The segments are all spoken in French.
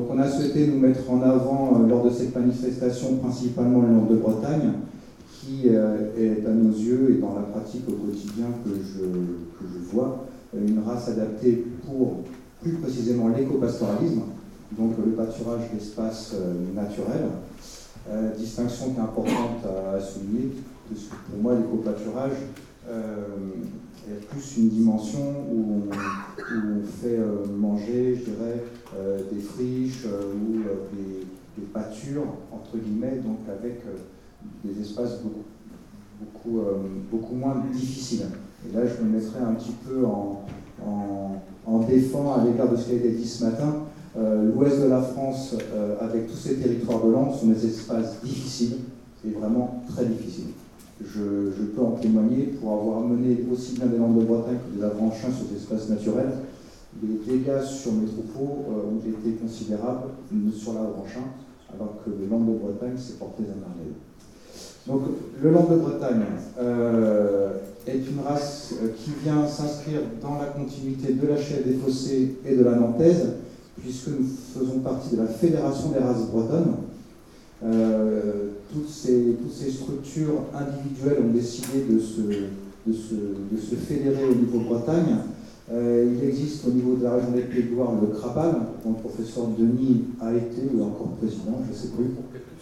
on a souhaité nous mettre en avant lors de cette manifestation principalement le Langue de Bretagne, qui est à nos yeux et dans la pratique au quotidien que je vois, une race adaptée pour plus précisément l'éco-pastoralisme, donc le pâturage d'espaces naturels. Distinction qui est importante à souligner, parce que pour moi l'éco-pâturage est plus une dimension où on fait manger, je dirais, des friches ou des pâtures, entre guillemets, donc avec des espaces beaucoup moins difficiles. Et là, je me mettrai un petit peu en défend à l'égard de ce qui a été dit ce matin. L'ouest de la France, avec tous ces territoires de langue, sont des espaces difficiles, et vraiment très difficiles. Je peux en témoigner pour avoir mené aussi bien des Landes de Bretagne que des Avranchins sur des espaces naturels. Les dégâts sur mes troupeaux ont été considérables sur l'Avranchin, alors que le Landes de Bretagne s'est porté à merveille. Donc, le Landes de Bretagne est une race qui vient s'inscrire dans la continuité de la Chèvre des Fossés et de la Nantaise, puisque nous faisons partie de la Fédération des races bretonnes. Toutes ces structures individuelles ont décidé de se fédérer au niveau Bretagne. Il existe au niveau de la région des Pays de Loire le CRAPAL, dont le professeur Denis a été ou est encore président, je ne sais plus.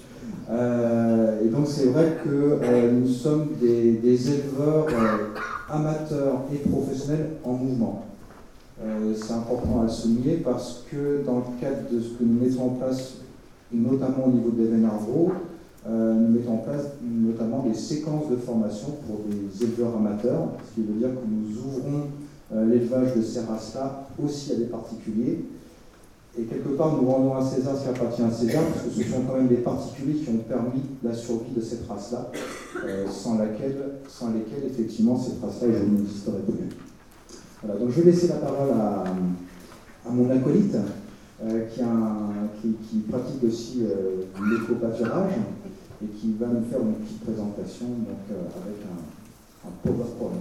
Et donc c'est vrai que nous sommes des éleveurs amateurs et professionnels en mouvement. C'est important à le souligner parce que dans le cadre de ce que nous mettons en place, notamment au niveau des Vénarvaux, nous mettons en place notamment des séquences de formation pour des éleveurs amateurs, ce qui veut dire que nous ouvrons l'élevage de ces races-là aussi à des particuliers. Et quelque part, nous rendons à César ce qui appartient à César, parce que ce sont quand même des particuliers qui ont permis la survie de cette race-là, sans lesquelles, effectivement, cette race-là n'existerait plus. Voilà, donc je vais laisser la parole à mon acolyte, qui pratique aussi l'éco-pâturage, et qui va nous faire une petite présentation donc, avec un PowerPoint.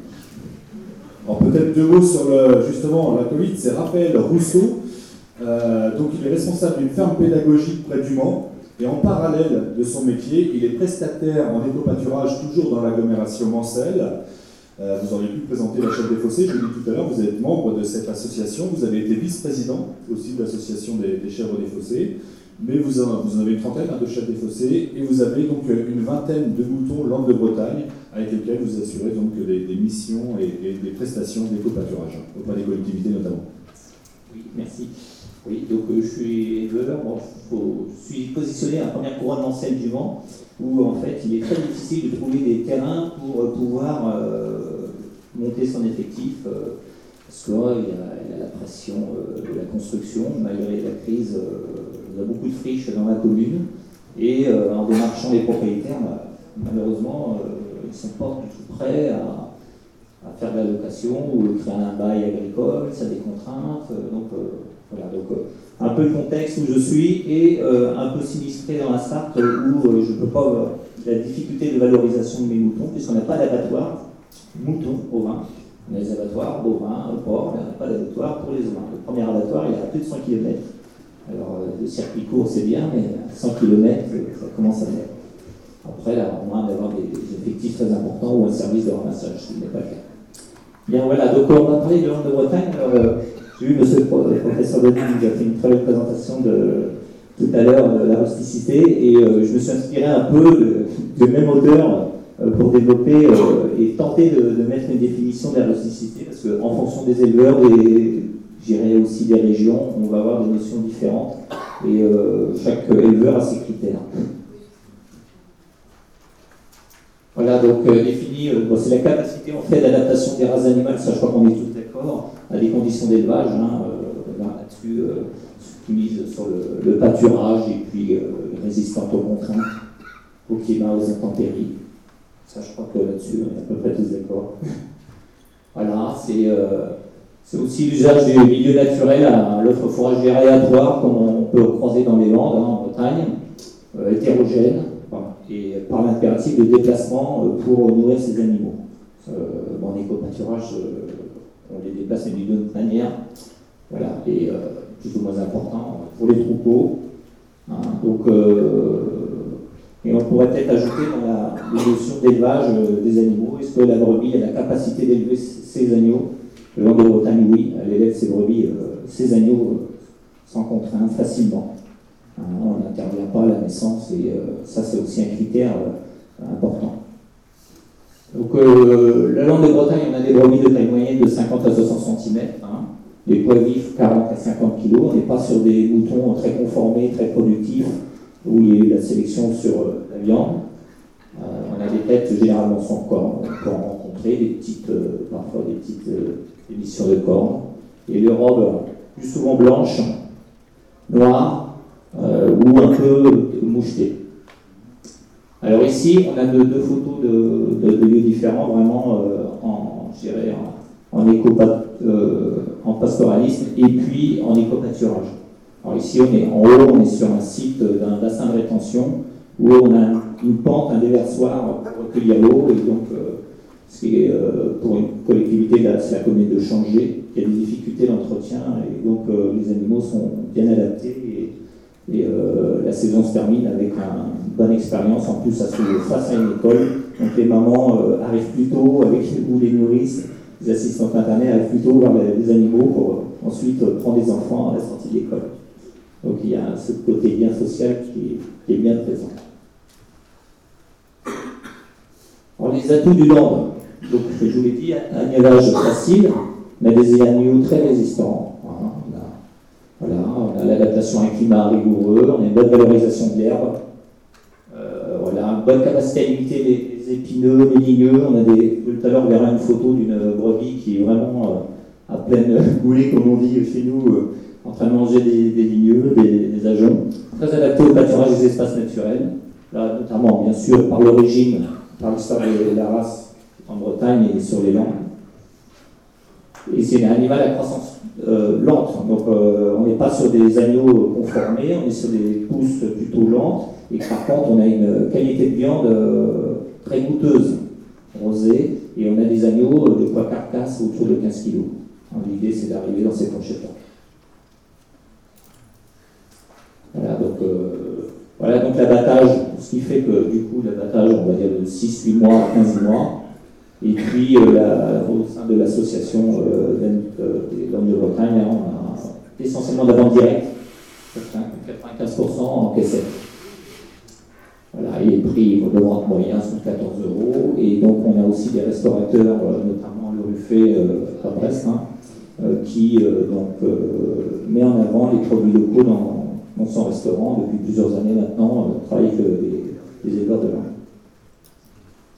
Alors peut-être deux mots sur justement l'acolyte, c'est Raphaël Rousseau. Donc il est responsable d'une ferme pédagogique près du Mans, et en parallèle de son métier, il est prestataire en éco-pâturage toujours dans l'agglomération mancelle. Vous auriez pu présenter la Chèvre des Fossés, je l'ai dit tout à l'heure, vous êtes membre de cette association, vous avez été vice-président aussi de l'association des Chèvres des Fossés, mais vous en avez une trentaine de Chèvres des Fossés, et vous avez donc une vingtaine de moutons Landes de Bretagne, avec lesquels vous assurez donc des missions et des prestations d'éco-pâturage, auprès des collectivités notamment. Oui, merci. Oui, donc je suis éleveur, je suis positionné à la première couronne mancelle du Mans, où en fait il est très difficile de trouver des terrains pour pouvoir monter son effectif, parce qu'il y a la pression de la construction, malgré la crise, il y a beaucoup de friches dans la commune, et en démarchant les propriétaires, malheureusement, ils ne sont pas du tout prêts à faire de la location ou créer un bail agricole, ça a des contraintes, voilà, donc un peu le contexte où je suis et un peu sinistré dans la Sarthe où je ne peux pas, la difficulté de valorisation de mes moutons, puisqu'on n'a pas d'abattoir moutons ovins. On a des abattoirs bovins, porcs, mais on n'a pas d'abattoir pour les ovins. Le premier abattoir, il est à plus de 100 km. Alors le circuit court c'est bien, mais à 100 km, ça commence à faire. Après, là, on moins d'avoir des effectifs très importants ou un service de ramassage, ce qui n'est pas le cas. Bien voilà, donc on va parler de Landes de Bretagne. Alors, j'ai vu monsieur le professeur Denis qui a fait une très belle présentation tout à l'heure de la rusticité, et je me suis inspiré un peu de même auteur pour développer et tenter de mettre une définition de la rusticité, parce qu'en fonction des éleveurs, j'irai aussi des régions, on va avoir des notions différentes, et chaque éleveur a ses critères. Voilà, donc défini, c'est la capacité en fait d'adaptation des races animales, ça je crois qu'on est tous d'accord, à des conditions d'élevage, là-dessus, qui mise sur le pâturage et puis résistante aux contraintes, au climat, aux intempéries. Ça je crois que là-dessus, on est à peu près tous d'accord. Voilà, c'est aussi l'usage du milieu naturel à l'offre fourragère aléatoire, comme on peut croiser dans les Landes, en Bretagne, hétérogène, et par l'impératif de déplacement pour nourrir ces animaux. En éco-pâturage, on les déplace d'une autre manière. Voilà. Et plus ou moins important pour les troupeaux. Hein, donc, et on pourrait peut-être ajouter dans la notion d'élevage des animaux, est-ce que la brebis a la capacité d'élever ses agneaux? Le Land de Bretagne, oui, elle élève ses brebis, ses agneaux sans contrainte, facilement. Hein, on n'intervient pas à la naissance et ça c'est aussi un critère important. Donc la Lande de Bretagne, on a des brebis de taille moyenne de 50 à 60 cm, hein, des poids vifs 40 à 50 kg. On n'est pas sur des moutons très conformés, très productifs, où il y a eu la sélection sur la viande. On a des têtes généralement sans cornes, on peut en rencontrer, parfois des petites émissions de cornes, et les robes plus souvent blanches, noires ou un peu mouchetées. Alors ici, on a deux photos de lieux différents, vraiment en pastoralisme et puis en éco-pâturage. Alors ici, on est en haut, on est sur un site d'un bassin de rétention où on a une pente, un déversoir pour recueillir l'eau, et donc ce qui est pour une collectivité, là, c'est la commune de Changé, qui a des difficultés d'entretien, et donc les animaux sont bien adaptés, et la saison se termine avec une bonne expérience. En plus, ça se trouve face à une école, donc les mamans arrivent plus tôt, ou les nourrices, les assistantes maternelles arrivent plus tôt vers les animaux pour ensuite prendre les enfants à la sortie de l'école. Donc il y a ce côté lien social qui est bien présent. Alors les atouts du Land, donc je vous l'ai dit, un élevage facile, on a des agneaux très résistants. On a l'adaptation à un climat rigoureux, on a une bonne valorisation de l'herbe, une bonne capacité à limiter les épineux, les ligneux. Tout à l'heure, on verra une photo d'une brebis qui est vraiment à pleine goulée, comme on dit chez nous, en train de manger des ligneux, des ajoncs. Très adapté au pâturage des espaces naturels, là, notamment, bien sûr, par l'origine, par l'histoire de la race en Bretagne et sur les Landes. Et c'est un animal à croissance lente, donc on n'est pas sur des agneaux conformés, on est sur des pousses plutôt lentes, et par contre on a une qualité de viande très goûteuse, rosée, et on a des agneaux de poids carcasse autour de 15 kg. L'idée c'est d'arriver dans ces fourchettes-là. Voilà donc l'abattage, ce qui fait que du coup l'abattage, on va dire de 6-8 mois à 15 mois. Et puis, au sein de l'association des Landes de Bretagne, on a essentiellement de la vente directe, 95% en caissette. Voilà, et les prix de vente moyens sont 14 €. Et donc, on a aussi des restaurateurs, notamment le Ruffet à Brest, qui met en avant les produits locaux dans son restaurant depuis plusieurs années maintenant.